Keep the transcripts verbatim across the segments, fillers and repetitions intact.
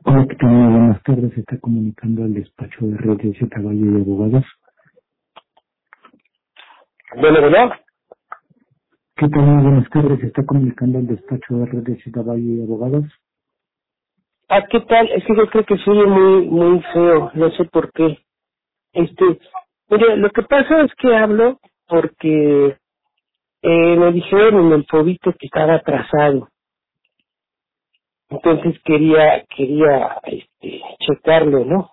Hola, ¿qué tal? Muy buenas tardes. Se está comunicando al despacho de Red de Z Valle y Abogados. Bueno, bueno. ¿Qué tal? Muy buenas tardes. Se está comunicando al despacho de Red de Z Valle y Abogados. Ah, ¿qué tal? Es que yo creo que soy muy, muy feo. No sé por qué. Este, mire, lo que pasa es que hablo porque eh, me dijeron en el fobito que estaba atrasado. Entonces quería, quería, este, checarlo, ¿no?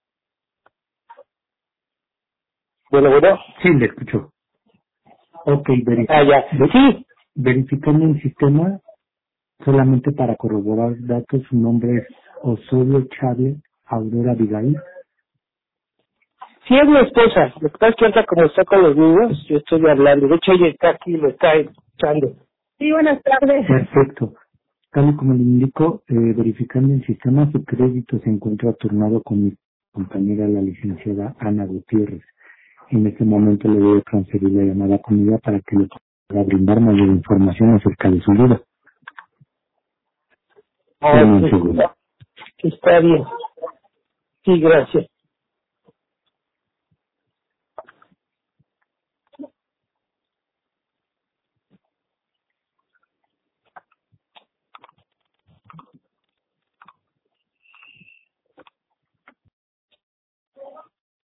Bueno, bueno. Sí, le escucho. Ok, Ah, verifi ya. ver Sí, verificando el sistema, solamente para corroborar datos, su nombre es Osorio Chávez Aurora Abigail. sí es mi esposa. Lo que pasa es que ahorita como está con los niños, yo estoy hablando. De hecho, ella está aquí y lo está escuchando. Sí, buenas tardes. Perfecto. Tal y como le indico, eh, verificando el sistema, su crédito se encuentra turnado con mi compañera, la licenciada Ana Gutiérrez. En este momento le voy a transferir la llamada con ella para que le pueda brindar mayor información acerca de su vida. Ah, Dame un sí, segundo. está bien. Sí, gracias.